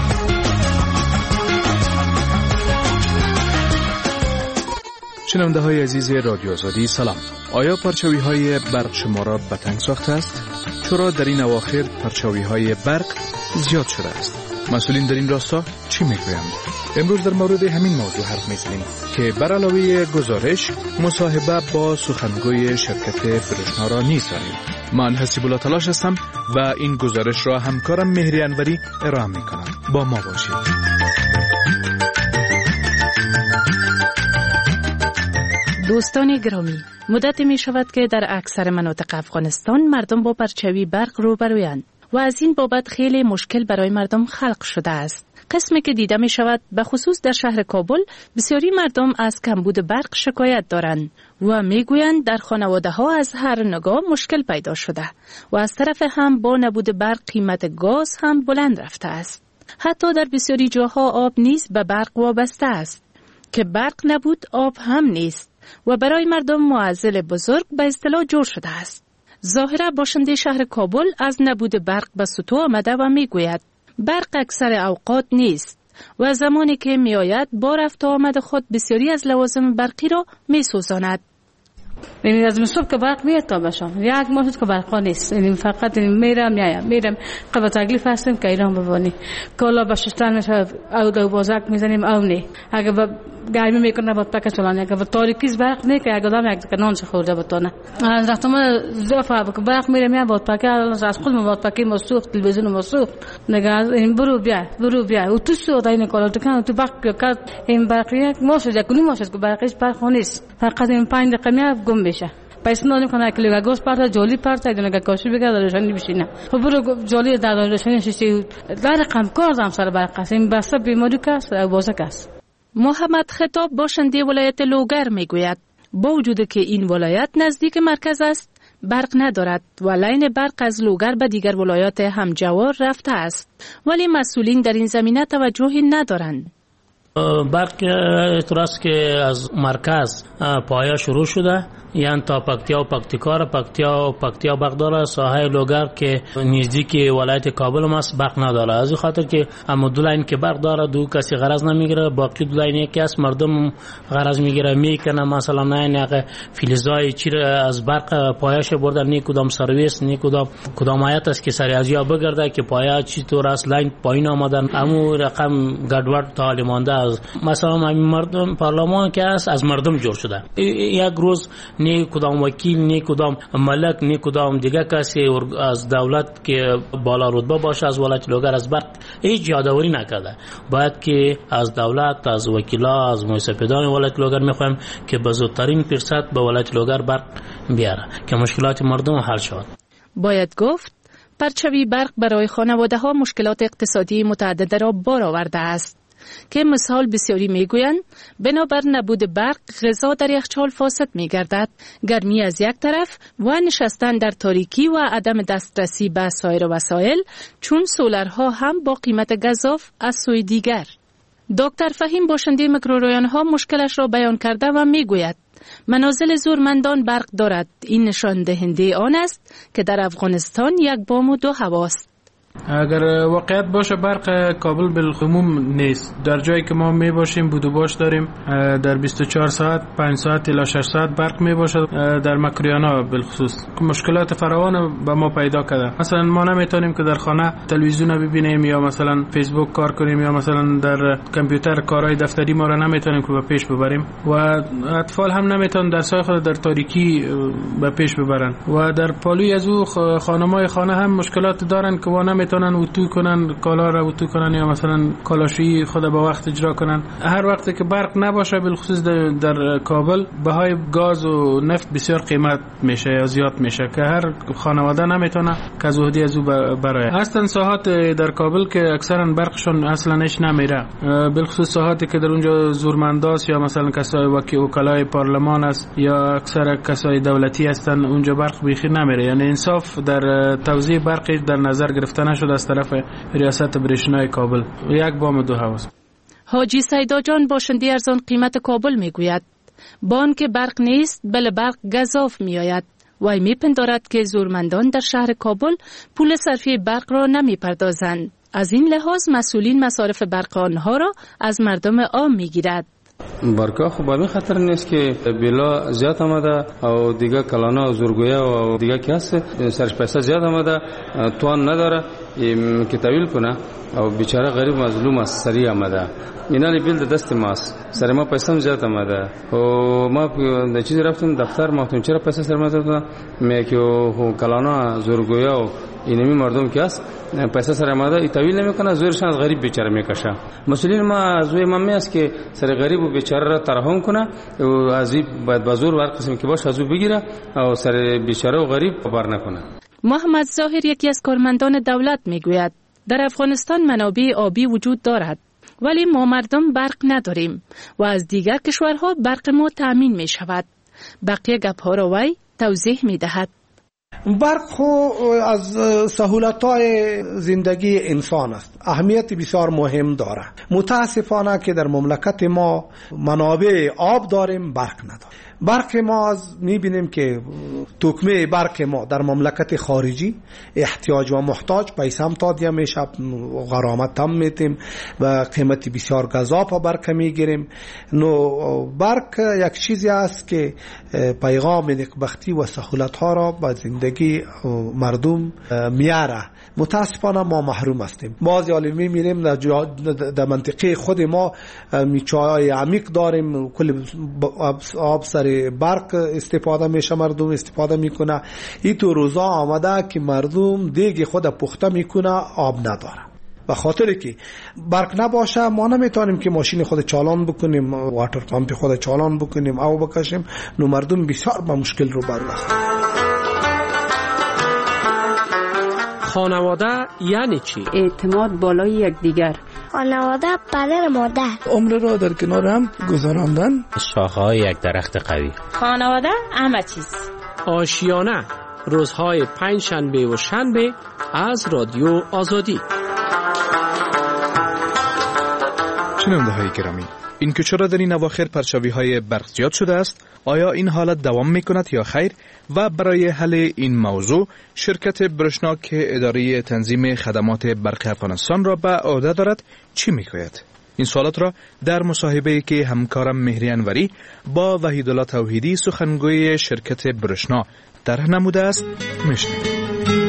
شنونده های عزیز رادیو آزادی سلام. آیا پرچاوی های برق شما را به تنگ ساخته است؟ چرا در این اواخر پرچاوی های برق زیاد شده است؟ مسئولین در این راستا چی میگویند؟ امروز در مورد همین موضوع حرف میزنیم که بر علاوه گزارش مصاحبه با سخنگوی شرکت برشنا را نیز داریم. من حسیب الله تلاش هستم و این گزارش را همکارم مهری انوری ارائه میکنم. با ما باشید. دوستان گرامی، مدتی می شود که در اکثر مناطق افغانستان مردم با پرچاوی برق روبرویند و از این بابت خیلی مشکل برای مردم خلق شده است. قسمی که دیده می شود به خصوص در شهر کابل بسیاری مردم از کمبود برق شکایت دارند و می گویند در خانواده ها از هر نگاه مشکل پیدا شده و از طرف هم با نبود برق قیمت گاز هم بلند رفته است. حتی در بسیاری جاها آب نیز به برق وابسته است که برق نبود آب هم نیست و برای مردم معضل بزرگ به اصطلاح جور شده است. ظاهرا باشنده شهر کابل از نبود برق به سطوح آمده و می گوید برق اکثر اوقات نیست و زمانی که می آید با رفت آمد خود بسیاری از لوازم برقی را می سوزاند. یعنی از صبح که برق میاد تا باشم یک ماه که برق نیست، یعنی فقط میرم قبل تکلیف هستیم که ایران ببانی کالا با شستن میشه او دو بازک میزنیم او نه اگه با گرمی میکنه با پک چلانی اگه با تاریکیز برق نه که اگه دام یک نان خورده بتونه از رفتم زفا که برق میرم با پک از خود ما با پک مسوخت تلویزیون مسوخت نگاه این برو بیا و تو سو داین کالا تو کنه تو برق این برقی ماشه کنی ماشه که برقش برق نیست فقط این 5 دقیقه میاد گم بشه. پس نمی‌کنه که لگا گوش پارت جولی پارت اینا که کاشی بگه دارشانی بشینه. برو جولی دارشانی شیشی در رقم کار دام سر برق است. این بس بیماری کاست و بازک است. محمد خطاب باشنده ولایت لوگر میگوید با وجود که این ولایت نزدیک مرکز است برق ندارد و لاین برق از لوگر به دیگر ولایات همجوار رفته است ولی مسئولین در این زمینه توجهی ندارند. برق اعتراض که از مرکز پایه شروع شده یعنی تا پکتیا و پکتیکار پکتیا بغداد ساحه لوگر که نزدیک ولایت کابل است برق نداره. از این خاطر که اما دو لاین که برق داره دو کسی غرض نمیگیره باقی دو لاین یکی است مردم غرض میگیره میکنه مثلا نه فلزای چی از برق پایش بردن نه کدام سرویس نه کدام آیت است که سری از یا بگرده که پایه چی طور است لاین پایین آمدن امو رقم گډوډ تعالی مانده از مثلا مردم پارلمان که است از مردم جور شده یک روز نه کدام وکیل نه کدام ملک نه کدام دیگه کسی از دولت که بالا رتبه باشه از ولایت لوگر از برق هیچ یادآوری نکرده. باید که از دولت از وکیلا از مسئولان ولایت لوگر میخوایم که به زودترین فرصت به ولایت لوگر برق بیاره که مشکلات مردم حل شود. باید گفت پرچاوی برق برای خانواده ها مشکلات اقتصادی متعدد را بار آورده است که مثال بسیاری میگویند بنابر نبود برق غذا در یخچال فاسد میگردد، گرمی از یک طرف و نشستن در تاریکی و عدم دسترسی به سایر وسایل چون سولرها هم با قیمت گزاف از سوی دیگر. دکتر فهیم باشنده میکروریان ها مشکلش را بیان کرده و میگوید منازل زورمندان برق دارد. این نشان دهنده آن است که در افغانستان یک بام و دو هواست. اگر واقعیت باشه برق کابل بالعموم نیست. در جایی که ما می باشیم بود و باش داریم در 24 ساعت 5 ساعت الی 6 ساعت برق می باشه. در مکریانا بالخصوص مشکلات فراوان به ما پیدا کرده. مثلا ما نمیتونیم که در خانه تلویزیون ببینیم یا مثلا فیسبوک کار کنیم یا مثلا در کامپیوتر کارهای دفتری ما را نمیتونیم که به پیش ببریم و اطفال هم نمیتونن درسای خود در تاریکی به پیش ببرن و در پالوی از او خانمای خانه هم مشکلات دارن که نمیتونن اتو کنن کالا را اتو کنن یا مثلا کالاشویی خود به وقت اجرا کنن. هر وقتی که برق نباشه بالخصوص در کابل بهای گاز و نفت بسیار قیمت میشه یا زیاد میشه که هر خانواده نمیتونه که زودی از او برای اصلا ساحات در کابل که اکثرا برقشون اصلا نش نمیره بالخصوص ساحاتی که در اونجا زورمنداست یا مثلا کسای وکلای پارلمان است یا اکثر کسای دولتی هستن اونجا برق بیخی نمیره. یعنی انصاف در توزیع برق در نظر گرفته نشد از طرف ریاست برشنای کابل. یک بام دو هواست. حاجی سیدا جان باشنده ارزان قیمت کابل میگوید بانک برق نیست بل برق گزاف میآید. وی میپندارد که زورمندان در شهر کابل پول صرفی برق را نمیپردازند. از این لحاظ مسئولین مصارف برق آنها را از مردم عام میگیرد. برقا خب به خطر نیست که بلا زیاد آمده و دیگه کلانا زورگویا و دیگه که هست سرش پیسه زیاد آمده توان نداره که تحویل کنه و بیچاره غریب مظلوم است سریع آمده اینا بیل دست ماست سر ما پیسه هم زیاد آمده و ما در چیزی رفتیم دفتر ما گفتیم چرا پیسه سر ما زیاد آمده میگه که کلانا زورگویا و اینمی مردم که است پیسه سر آمده ای تحویل نمیکنه زورش از غریب بیچاره میکشه. مسئولین ما از وی ممی است که سر غریب و بیچاره را ترحم کنه و از این باید بازور هر قسم که باشه از او بگیره و سر بیچاره و غریب بر نکنه. محمد ظاهر یکی از کارمندان دولت میگوید در افغانستان منابع آبی وجود دارد ولی ما مردم برق نداریم و از دیگر کشورها برق ما تأمین می شود. بقیه گپ‌ها را وی توضیح می دهد. برق خو از سهولت‌های زندگی انسان است. اهمیت بسیار مهم داره. متاسفانه که در مملکت ما منابع آب داریم برق نداریم. برق ما می‌بینیم که تکمه برق ما در مملکت خارجی احتیاج و محتاج پیسه هم تادیه میشه غرامت هم میتیم و قیمت بسیار گزاف برق میگیریم. نو برق یک چیزی است که پیغام نکبختی و سهولت ها را به زندگی مردم میاره. متاسفانه ما محروم هستیم. بعضی عالمی میریم در منطقه خود ما میچای عمیق داریم کل آب سر برق استفاده میشه مردم استفاده میکنه. این تو روزا آمده که مردم دیگه خود پخته میکنه آب نداره. به خاطر که برق نباشه ما نمیتونیم که ماشین خود چالان بکنیم واتر پمپ خود چالان بکنیم او بکشیم. نو مردم بسیار با مشکل رو برو هستند. خانواده یعنی چی؟ اعتماد بالای یکدیگر. خانواده پدر مادر. عمر را در کنار هم گذراندن. شاخه‌های یک درخت قوی. خانواده همه چیز. آشیانه روزهای پنجشنبه و شنبه از رادیو آزادی. شنونده‌های گرامی، این که چرا در این اواخر پرچاوی‌های برق زیاد شده است، آیا این حالت دوام می‌کند یا خیر؟ و برای حل این موضوع شرکت برشنا که اداره تنظیم خدمات برق افغانستان را به عهده دارد چی می‌گوید؟ این سوالات را در مصاحبه‌ای که همکارم مهری انوری با وحیدالله توحیدی سخنگوی شرکت برشنا طرح نموده است می‌شنوید.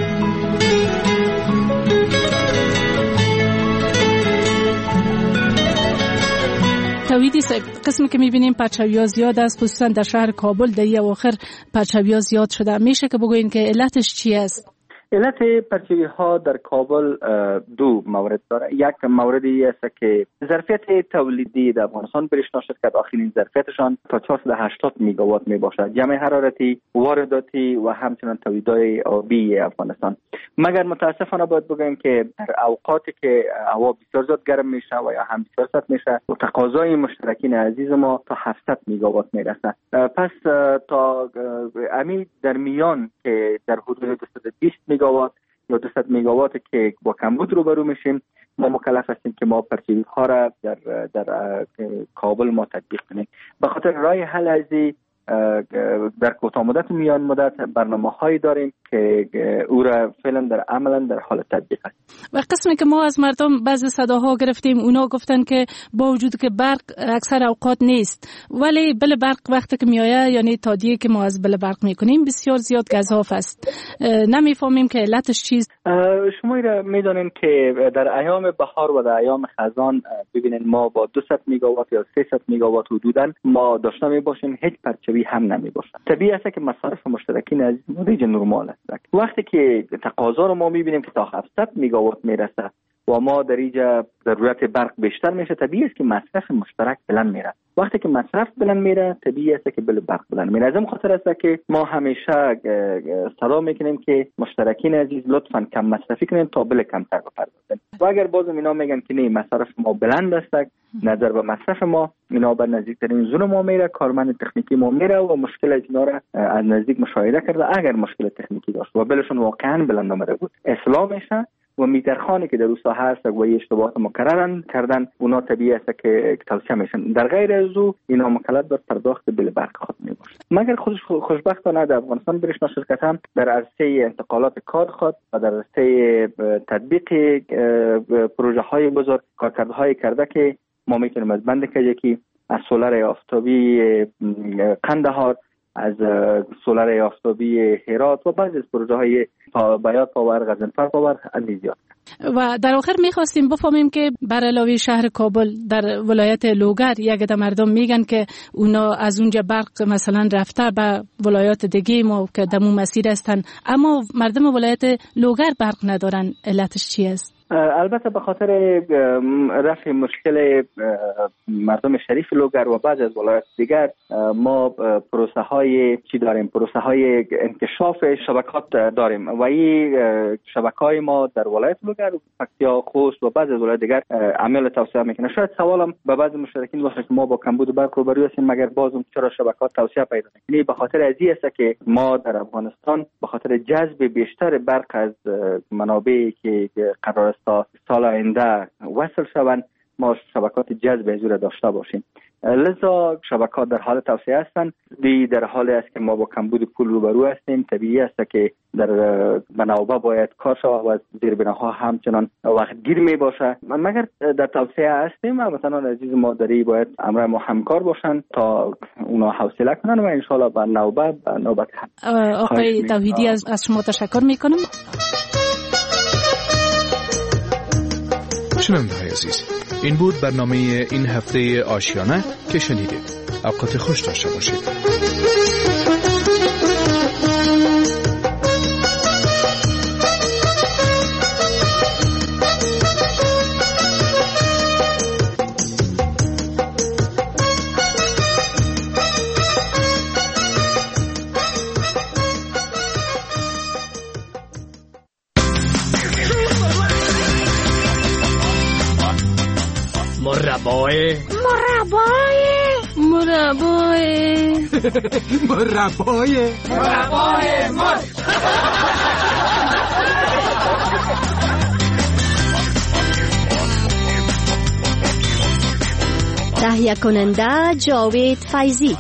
توحیدی صاحب، قسمی که میبینیم پرچاوی‌ها زیاد است خصوصا در شهر کابل در این اواخر پرچاوی‌ها زیاد شده، میشه که بگوین که علتش چی است؟ علت پرچاوی ها در کابل دو مورد داره. یک موردی است که ظرفیت تولیدی در افغانستان برشنا شرکت آخرین ظرفیتشان تا 480 میگاوات می باشد، جمع حرارتی، وارداتی و همچنین تولیدات آبی افغانستان. مگر متاسفانه باید بگم که در اوقاتی که هوا بسیار زیاد گرم میشه و یا هم بسیار سرد میشه و تقاضای مشترکین عزیز ما تا 700 میگاوات میرسه. پس تا امی در میان که در حدود 220 میگاوات یا 200 میگاوات که با کمبود روبرو میشیم، ما مکلف هستیم که ما پرچاوی ها را در کابل ما تطبیق کنیم. به خاطر راه حل ازی در کوتاه مدت و میان مدت برنامه‌هایی داریم که او را فعلا در عملا در حال تطبیق است. و قسمی که ما از مردم بعضی صداها گرفتیم، اونا گفتن که با وجود که برق اکثر اوقات نیست ولی بل برق وقتی که میآید، یعنی تادیه که ما از بل برق میکنیم بسیار زیاد گزاف است. نمیفهمیم که علتش چیست. شما را میدونین که در ایام بهار و در ایام خزان ببینین ما با 200 میگاوات یا 300 میگاوات حدوداً ما داشته میباشیم، هیچ پرچاوی هم نمیباشه. طبیعی است که مصارف مشترکین عزیز ریج نرمال است. وقتی که تقاضا رو ما میبینیم که تا 700 میگاوات میرسه و ما در اینجا ضرورت برق بیشتر میشه، طبیعی است که مصرف مشترک بلند میره. وقتی که مصرف بلند میره طبیعی است که بل برق بلند میره. از این خاطر است که ما همیشه صدا میکنیم که مشترکین عزیز لطفاً کم مصرفی کنین تا بل کمتر بپردازین. و اگر بازم اینا میگن که نه مصرف ما بلند است، نظر به مصرف ما اینا به نزدیکترین زون ما میره، کارمند تکنیکی ما میره و مشکل از اینا را از نزدیک مشاهده کرده. اگر مشکل تکنیکی داشت و بلشون واقعا بلند اومده بود اصلاح میشه و میترخانی که در اون ساحه هست و اشتباهات مکرر کردن، اونا طبیعی است که توصیه میشن. در غیر از او اینا مکلف به پرداخت بیل برق خود میباشد. مگر خودش خوشبختانه در افغانستان برشنا شرکت هم در عرصه انتقالات کار خود و در عرصه تطبیق پروژه های بزرگ کارکردهای کرده که ما میتونیم از بند کجکی، از سولار آفتابی قندهار، از سولار آفتابی هرات و بعضی از پروژه های بیات پاور، غزنفر پاور از زیاد. و در آخر میخواستیم بفهمیم که بر علاوه شهر کابل در ولایت لوگر یک عده مردم میگن که اونا از اونجا برق مثلا رفته به ولایات دیگه ما که دمو مسیر هستن، اما مردم ولایت لوگر برق ندارن. علتش چی است؟ البته به خاطر رفع مشکل مردم شریف لوگر و بعض از ولایات دیگر ما پروسه های انکشاف شبکات داریم و این شبکه‌های ما در ولایت لوگر، پکتیا، خوست و بعض از ولایات دیگر عمل توسعه میکنه. شاید سوالم به بعض مشترکین باشه که ما با کمبود برق روبرو هستیم، مگر بازم چرا شبکات توسعه پیدا نمیکنه؟ به خاطر از این است که ما در افغانستان به خاطر جذب بیشتر برق از منابعی که قرار تا سال آینده وصل شوند ما شبکات جذب از او داشته باشیم. لذا شبکات در حال توسعه هستند. در حالی است که ما با کمبود پول روبرو هستیم. طبیعی است که در بناوبه باید کار شود و زیربناها همچنان وقت گیر می باشه. مگر در توسعه هستیم و مثلا عزیز مادری باید امر ما همکار باشند تا اونا حوصله کنن و ان شاء الله به نوبت آقای توحیدی از شما تشکر میکنم. شنونده‌های عزیز، این بود برنامه این هفته آشیانه که شنیدید. اوقات خوش داشته باشید. مربای تهیه کننده جاوید فیضی.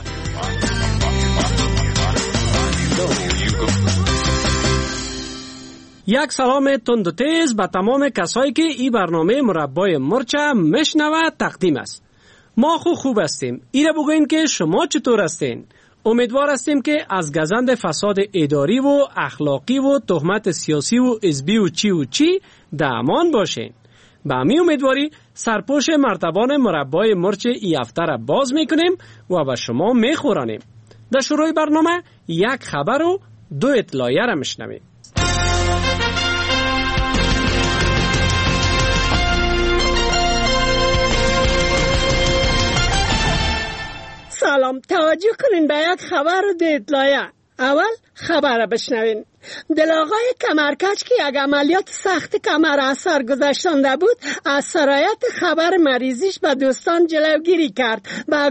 یک سلام تند و تیز به تمام کسایی که این برنامه مربای مرچ میشنوه تقدیم است. ما خوب هستیم. ایره بگوین که شما چطور هستین؟ امیدوار هستیم که از گزند فساد اداری و اخلاقی و تهمت سیاسی و حزبی و چی در امان باشین. به همین امیدواری سرپوش مرتبان مربای مرچ ای هفته را باز میکنیم و به شما میخورانیم. در شروع برنامه یک خبر و 2 اطلاعیه را میشنویم. سلام، توجه کنین به یک خبر و 2 اطلاعیه. اول خبر بشنوین. دلاغای کمرکج که یک عملیات سخت کمر از سر گذشتنده بود، از سرایت خبر مریضیش به دوستان جلوگیری کرد. به